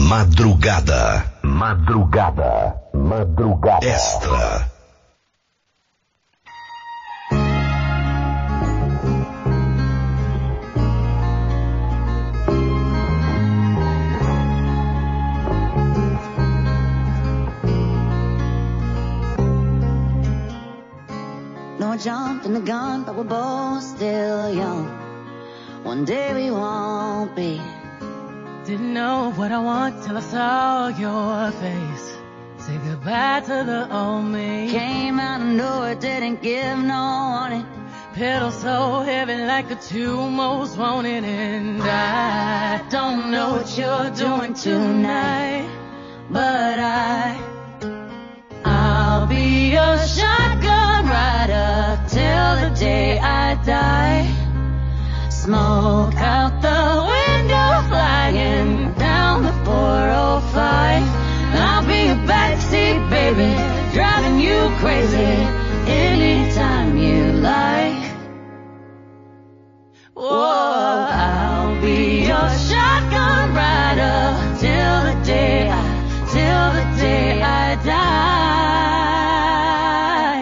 Madrugada. Extra. No jump in the gun, but we're both still young. One day we won't be. Didn't know what I want till I saw your face. Say goodbye to the old me. Came out of nowhere, didn't give no warning. Pedal so heavy like the two most wanted. And I don't know what you're doing tonight, but I'll be your shotgun rider till the day I die. Smoke out the window, flying down the 405. I'll be your backseat baby, driving you crazy anytime you like. Whoa, I'll be your shotgun rider till the day I die.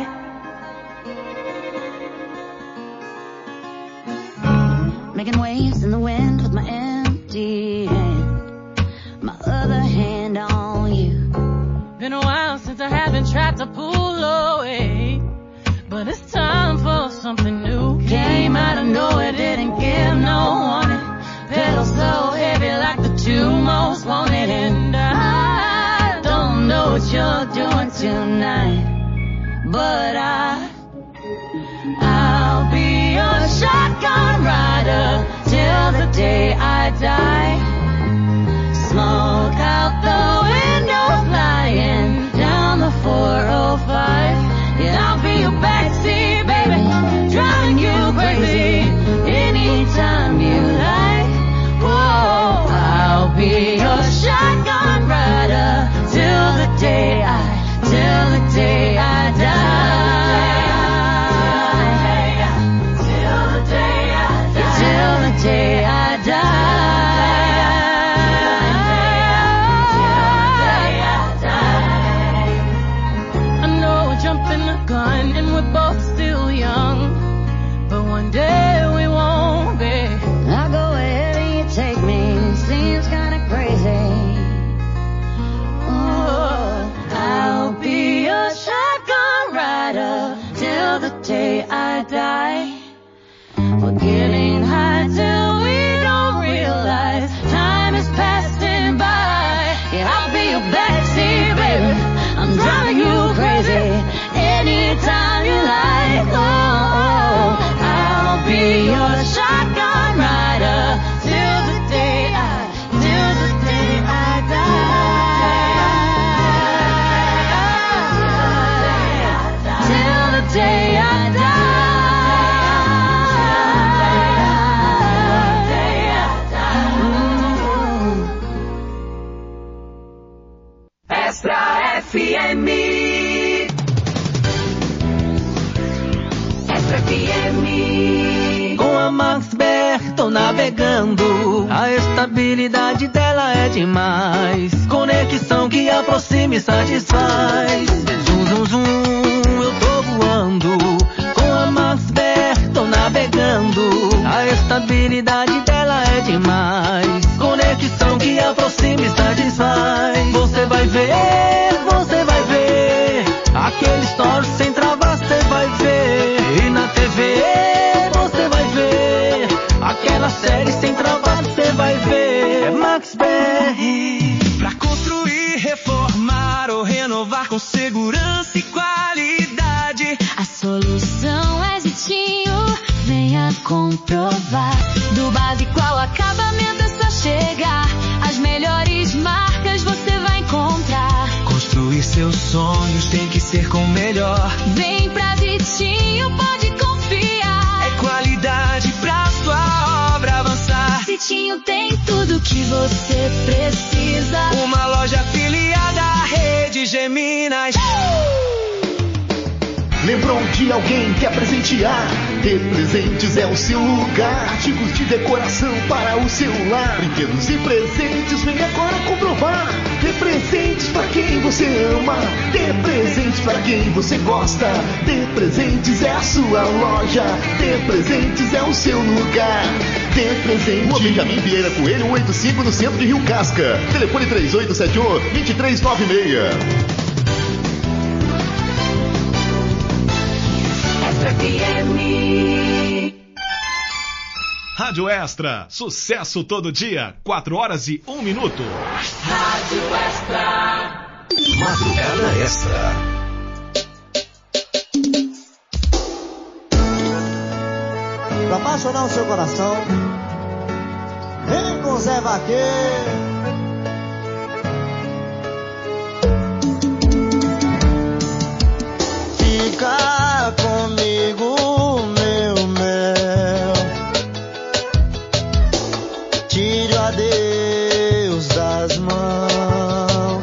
Making waves in the wind with my empty hand, my other hand on you. Been a while since I haven't tried to pull away, but it's time for something new. Came out of nowhere, didn't give no warning. Pedal so heavy like the two most wanted. And I don't know what you're doing tonight, but I'll be your shotgun rider till the day I die. Smoke out the window, flying down the 405. Yeah, I'll be your backseat baby, driving you crazy anytime you like. Whoa, I'll be your shotgun rider till the day I die. Day I die. I know we're jumping the gun and we're both still young, but one day we won't be. I'll go wherever you take me, seems kinda crazy. Oh, I'll be your shotgun rider till the day I die. We're getting high till we don't realize time is passing by. Yeah, I'll be your backseat baby, I'm driving you crazy anytime you like. Oh, I'll be your shotgun rider till the day I die. Till the day I die. Extra FM. Extra FM. Com a Max BR tô navegando, a estabilidade dela é demais. Conexão que aproxima e satisfaz. Zum, zum, zum, eu tô voando. Com a Max BR tô navegando, a estabilidade dela é demais. Conexão que aproxima e satisfaz. Você vai ver, aquele story sem travar, você vai ver. E na TV você vai ver, aquela série sem travar, você vai ver. É Max BR. Pra construir, reformar ou renovar com segurança e qualidade, A solução é Zitinho, venha comprovar. Do básico ao acabamento é só chegar, as melhores marcas você vai encontrar. construir seus sonhos tem que ser com o melhor. Vem pra Zitinho, pode confiar. É qualidade pra sua obra avançar. Zitinho tem tudo que você precisa. Uma loja afiliada à rede Geminas. Lembrando lembrou de alguém, quer presentear? De Presentes é o seu lugar. Artigos de decoração para o celular, brinquedos e presentes, vem agora comprovar. De Presentes para quem você ama, de presentes para quem você gosta. De Presentes é a sua loja, de Presentes é o seu lugar. De Presentes. Rua Benjamin Vieira Coelho 85, no centro de Rio Casca. Telefone 3871-2396. Rádio Extra, sucesso todo dia, 4h01. Rádio Extra. Madrugada Extra. Pra apaixonar o seu coração, vem com Zé Vaqueiro. Fica comigo, meu mel. Tire o adeus das mãos.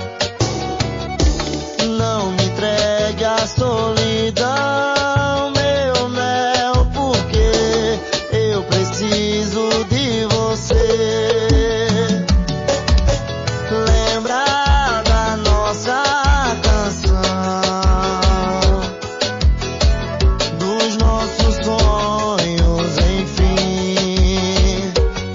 Não me entregue a solidão, meu mel, porque eu preciso de você. Lembra da nossa canção, dos nossos sonhos, enfim.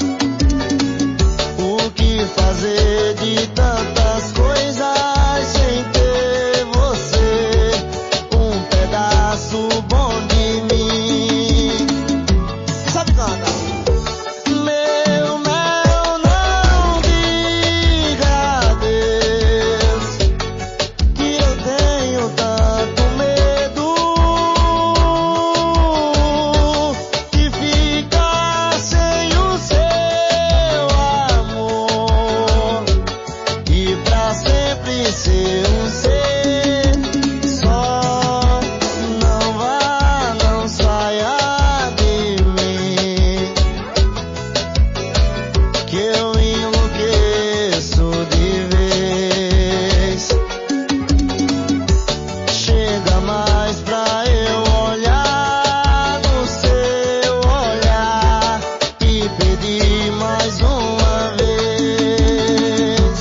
O que fazer de tantas coisas sem ter você, um pedaço bom de mim. Sabe cantar? Meu mel, não diga adeus, que eu tenho tanto medo de ficar sem o seu amor e pra sempre ser um ser só. Não vá, não saia de mim, que eu enlouqueço de vez. Chega mais pra eu olhar no seu olhar e pedir mais uma vez.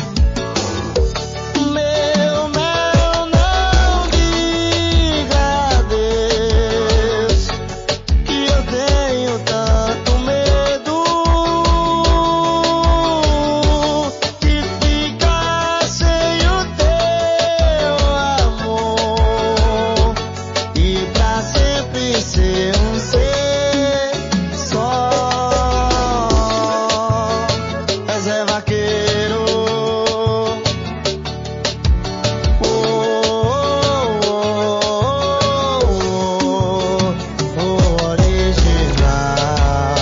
Meu mel, não diga adeus, que eu tenho tanto medo de ficar sem o teu amor e pra sempre ser um ser só. É Zé Vaqueiro, o original.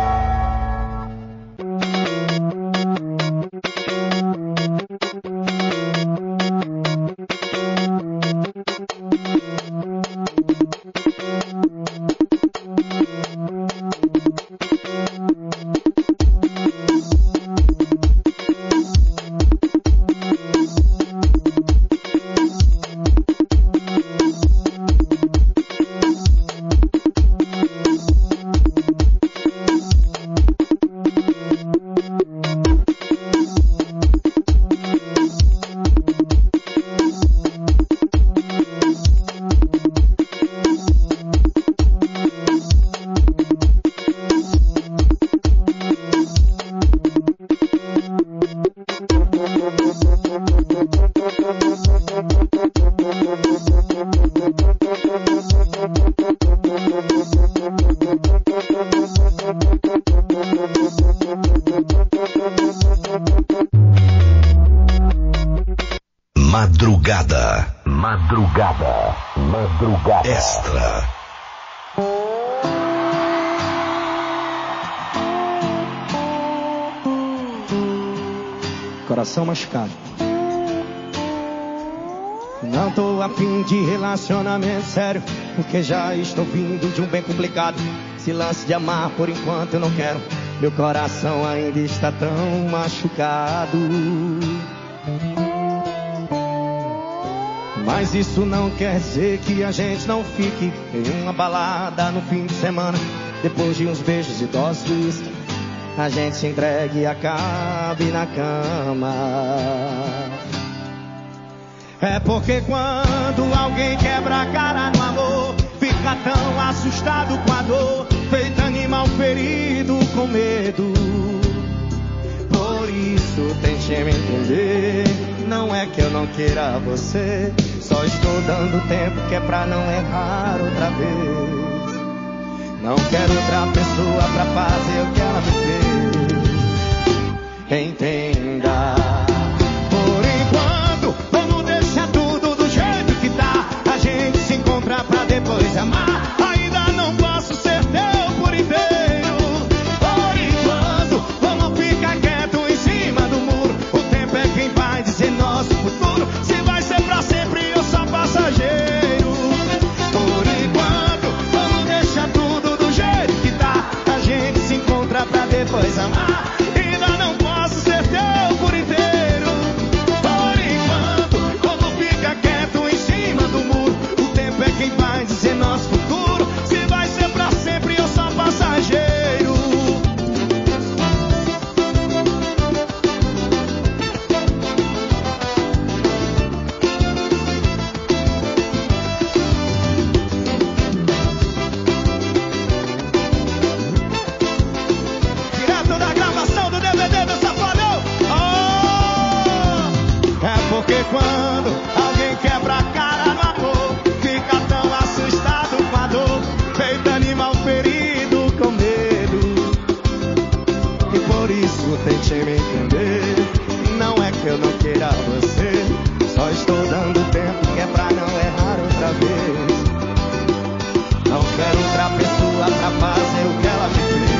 Madrugada. Madrugada. Madrugada Extra. Coração machucado. Não tô afim de relacionamento sério, porque já estou vindo de um bem complicado. Esse lance de amar por enquanto eu não quero, meu coração ainda está tão machucado. Mas isso não quer dizer que a gente não fique em uma balada no fim de semana. Depois de uns beijos e doses de uísque, a gente se entregue e acabe na cama. É porque quando alguém quebra a cara no amor, fica tão assustado com a dor, feito animal ferido com medo. Por isso tente me entender, não é que eu não queira você, só estou dando tempo que é pra não errar outra vez. Não quero outra pessoa pra fazer o que ela me fez. Entenda. Por enquanto, vamos deixar tudo do jeito que tá. A gente se encontra pra depois amar. Ainda não posso ser teu por inteiro. Por enquanto, vamos ficar quieto em cima do muro. O tempo é quem vai dizer nosso futuro. Se vai ser pra sempre ou só passageiro. Por enquanto, vamos deixar tudo do jeito que tá. A gente se encontra pra depois amar. Ainda não posso ser teu por inteiro. Por enquanto, vamos ficar quieto em cima do muro. O tempo é quem vai dizer nosso futuro. Se vai ser pra sempre ou só passageiro. Direto da gravação do DVD do Safadão. É porque quando alguém quebra a cara no amor, fica tão assustado com a dor, feito animal ferido com medo. E por isso tente me entender, não é que eu não queira você, só estou dando tempo que é pra não errar outra vez. Não quero outra pessoa pra fazer o que ela me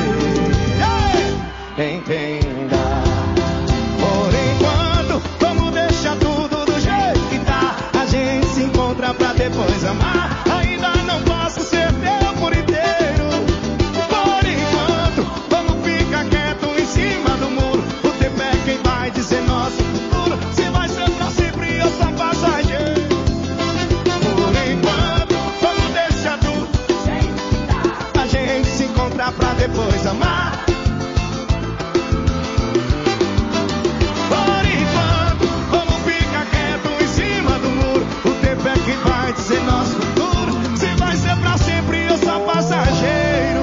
fez. Entenda. Por enquanto, vamos deixar tudo do jeito que tá. A gente se encontra pra depois amar. Ainda não posso ser teu por inteiro. Por enquanto, vamos ficar quieto em cima do muro. O tempo é quem vai dizer nosso futuro. Se vai ser pra sempre ou só passageiro. Por enquanto, vamos deixar tudo do jeito que tá. A gente se encontra pra depois amar. Por enquanto, vamos ficar quieto em cima do muro. O tempo é que vai dizer nosso futuro. Se vai ser pra sempre ou só passageiro.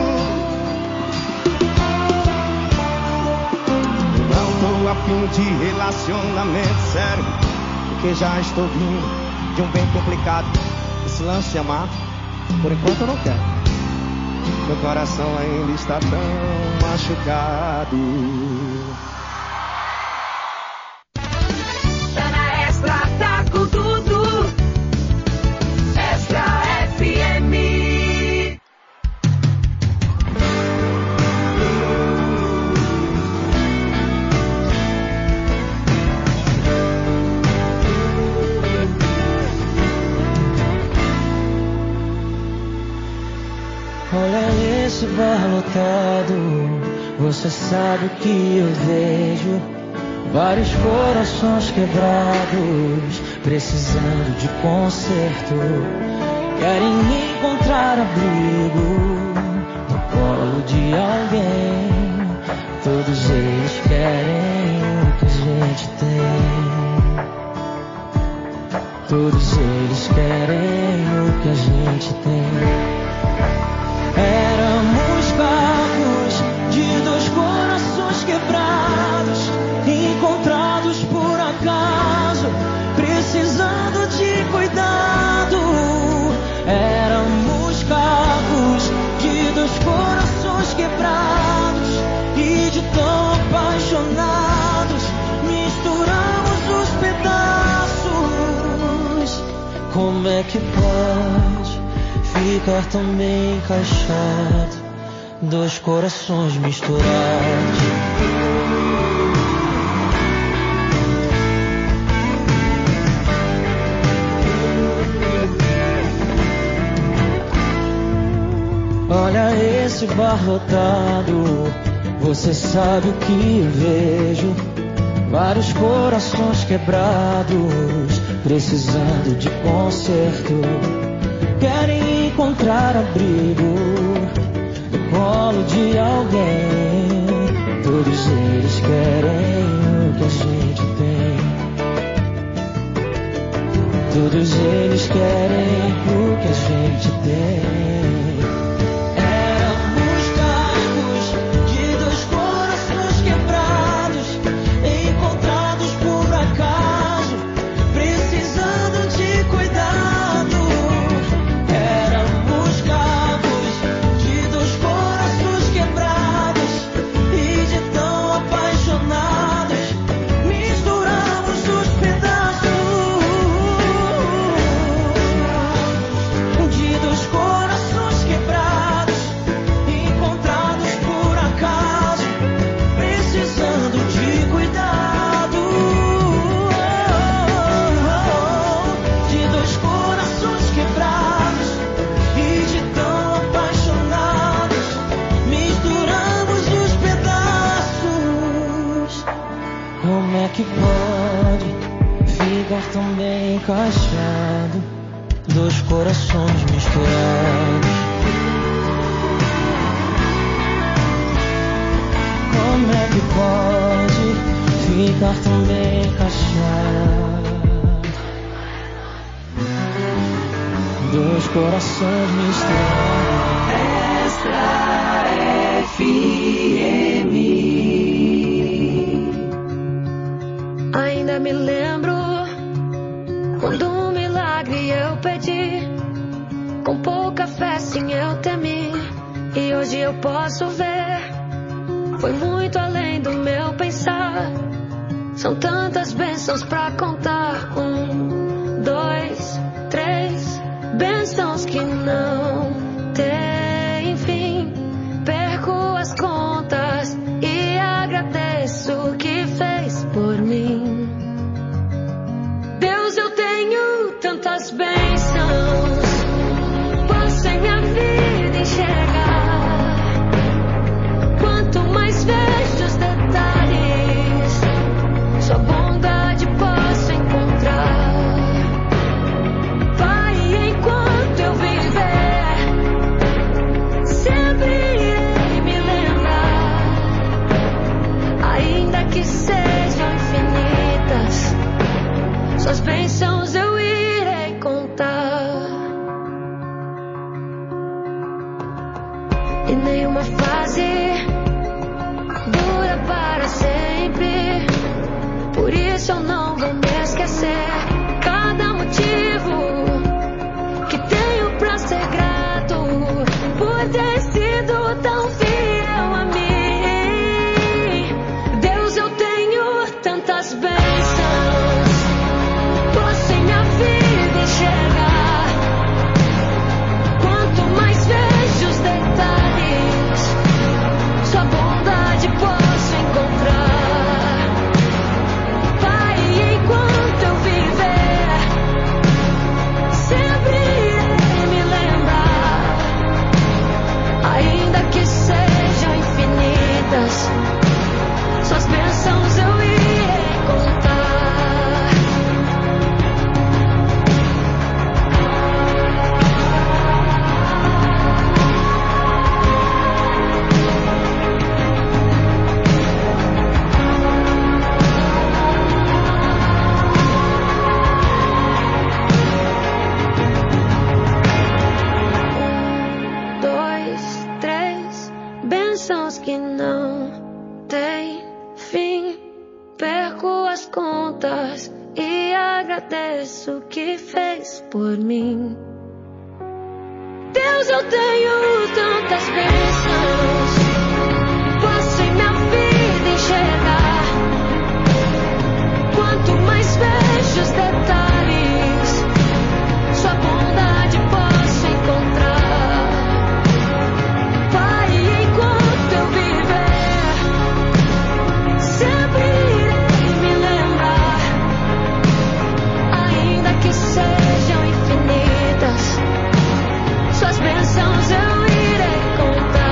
Não tô a fim de relacionamento sério, porque já estou vindo de um bem complicado. Esse lance de amar, por enquanto eu não quero. Meu coração ainda está tão machucado. Tá na Extra, tá com tudo. Extra FM. Olha esse bar lotado, você sabe o que eu vejo. Vários corações quebrados, precisando de conserto. Querem encontrar abrigo no colo de alguém. Todos eles querem o que a gente tem. Todos eles querem o que a gente tem. Éramos barcos de dois corações quebrados, encontrados por acaso, precisando de cuidado. Éramos carros de dois corações quebrados e de tão apaixonados, misturamos os pedaços. Como é que pode ficar tão bem encaixado, dois corações misturados? Olha esse bar lotado, você sabe o que eu vejo. Vários corações quebrados, precisando de conserto, querem encontrar abrigo no colo de alguém. Todos eles querem o que a gente tem. Todos eles querem o que a gente tem. Que pode ficar tão bem encaixado, dois corações misturados. Como é que pode ficar tão bem encaixado, dois corações misturados? Extra FM. Ainda me lembro quando um milagre eu pedi, com pouca fé sim eu temi, e hoje eu posso ver, foi muito além do meu pensar. São tantas bênçãos pra contar, 1, 2, 3, bênçãos que não tem fim. Perco as contas e agradeço o que fez por mim. Deus, eu tenho tantas bênçãos, posso em minha vida enxergar. Quanto mais vejo os detalhes, sua bondade posso encontrar. Pai, enquanto eu viver, sempre irei me lembrar, ainda que sejam infinitas, suas bênçãos eu irei contar. E nenhuma fase dura para sempre, por isso eu não vou me esquecer. Cada motivo que tenho pra ser grato, por ter sido tão fiel a mim. Deus, eu tenho tantas bênçãos, posso em minha vida enxergar. Quanto mais vejo os detalhes, sua bondade posso encontrar. Pai, enquanto eu viver, sempre irei me lembrar, ainda que sejam infinitas, suas bênçãos eu irei contar. Dois, três, bênçãos que não tem fim. Perco as contas e agradeço o que fez por mim. Deus, eu tenho tantas bênçãos, posso em minha vida enxergar. Quanto mais vejo os detalhes, sua bondade posso encontrar. Pai, enquanto eu viver, sempre irei me lembrar, ainda que sejam infinitas, suas bênçãos eu irei contar.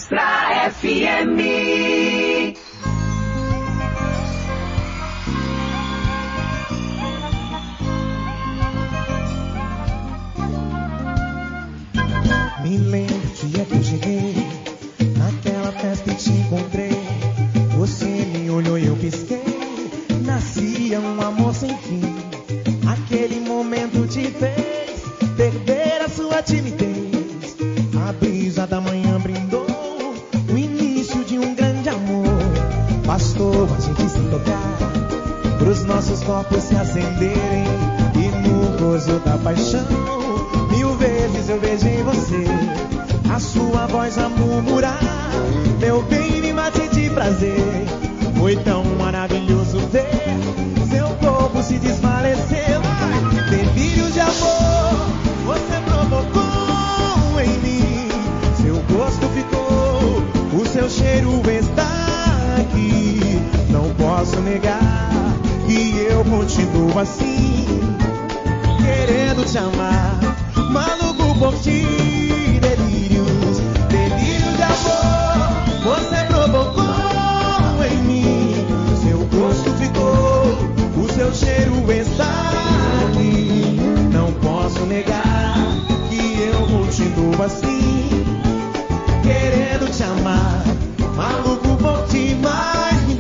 Extra FM. Me lembro do dia que eu cheguei, naquela festa e te encontrei. Você me olhou e eu pisquei, nascia um amor sem fim. Aquele momento te fez perder a sua timidez. A brisa da manhã brindou o início de um grande amor. Bastou a gente se tocar, pros nossos corpos se acenderem, e no gozo da paixão 1000 vezes eu beijei você. A sua voz a murmurar, meu bem, me mate de prazer. Foi tão maravilhoso ver seu corpo se desfalecer. Delírio de amor, você provocou em mim. Seu gosto ficou, o seu cheiro está aqui. Não posso negar que eu continuo assim, querendo te amar, maluco por ti. Delírios, delírios de amor, você provocou em mim. Seu gosto ficou, o seu cheiro está aqui. Não posso negar que eu continuo assim, querendo te amar, maluco por ti. Mas me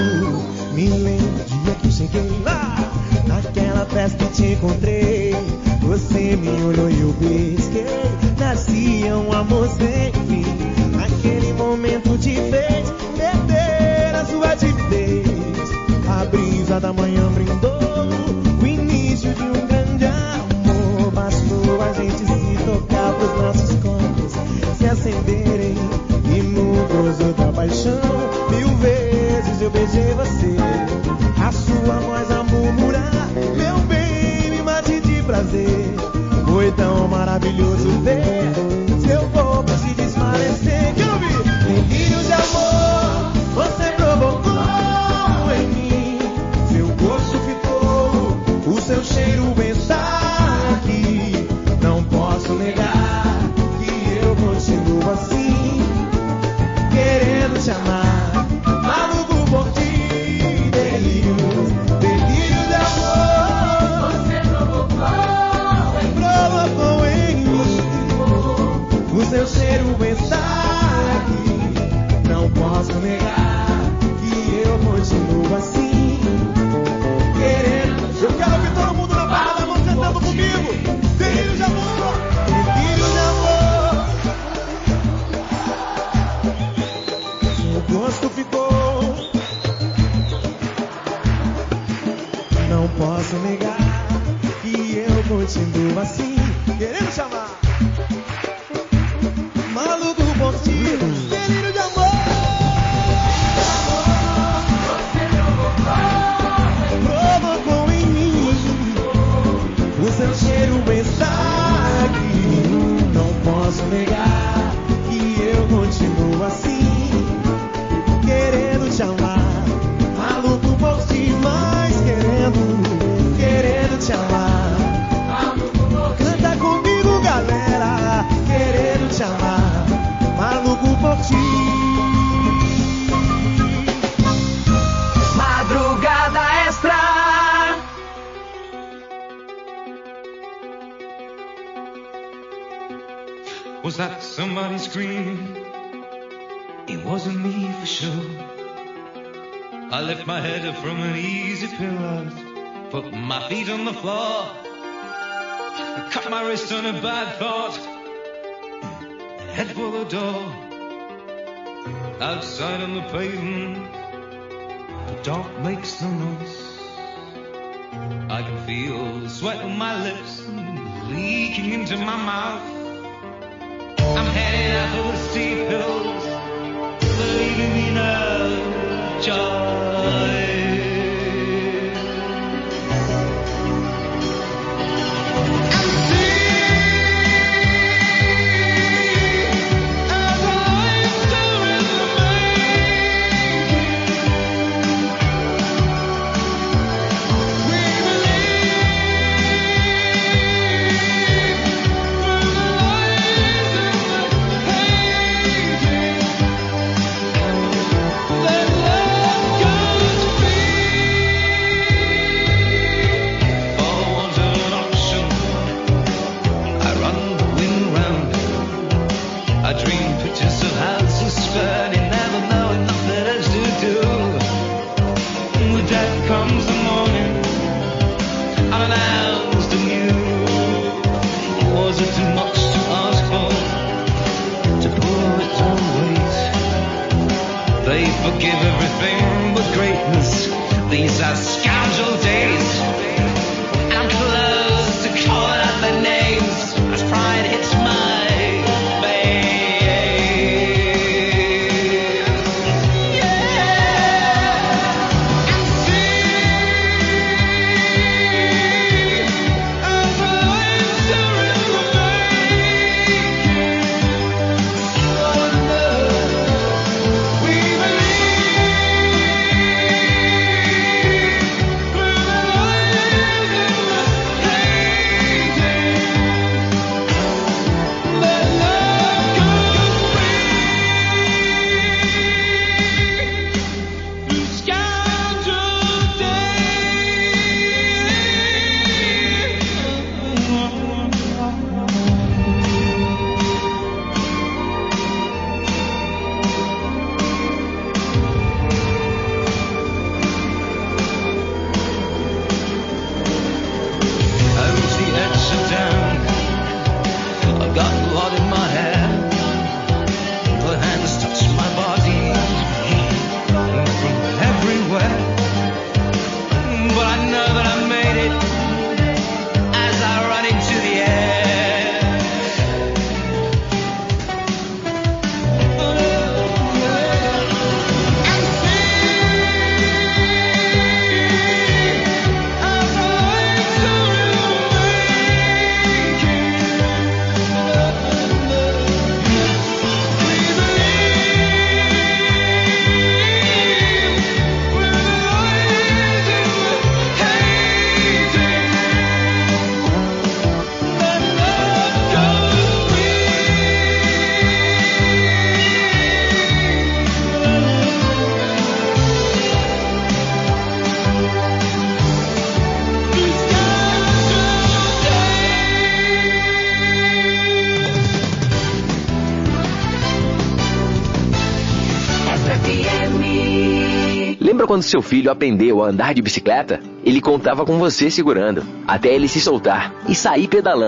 lembro do dia que eu cheguei lá, naquela festa que te encontrei. Você me olhou e eu pisquei, nascia um amor sem fim. Aquele momento te fez perder a sua timidez. A brisa da manhã brindou o início de um grande amor. Bastou a gente se tocar, pros nossos corpos se acenderem, e no gozo da paixão 1000 vezes eu beijei você. A sua voz a murmurar, meu bem, me mate de prazer. Foi tão maravilhoso ver seu corpo se desfalecer. Quero ouvir. Delírios de amor, você provocou em mim. Seu gosto ficou, o seu cheiro está aqui. Não posso negar que eu continuo assim, querendo te amar, maluco por ti. Delírios, delírios de amor, você provocou em mim. O seu cheiro está aqui. Não posso negar que eu continuo assim, querendo. Eu quero ver todo mundo na barra da mão cantando comigo. Delírio de amor, delírio de amor. Seu gosto ficou. Não posso negar que eu continuo assim, querendo chamar, maluco por ti. Delírio de amor. Você provocou em mim. O seu cheiro está aqui. Não posso negar que eu continuo assim, querendo te amar, maluco por ti. Mas querendo te amar. Canta comigo, galera, querendo te amar, maluco por ti. Madrugada Extra. Was that somebody screaming? It wasn't me for sure. I left my head up from an easy pillow, put my feet on the floor, I cut my wrist on a bad thought, head for the door. Outside on the pavement, the dark makes the noise. I can feel the sweat on my lips leaking into my mouth. I'm heading out for the steep hills, leaving me no choice. they forgive everything but greatness. These are scoundrel days, and I'm close to calling out their names as pride hits my face. Yeah, and see as the lights are in the Lembra quando seu filho aprendeu a andar de bicicleta? Ele contava com você segurando, até ele se soltar e sair pedalando.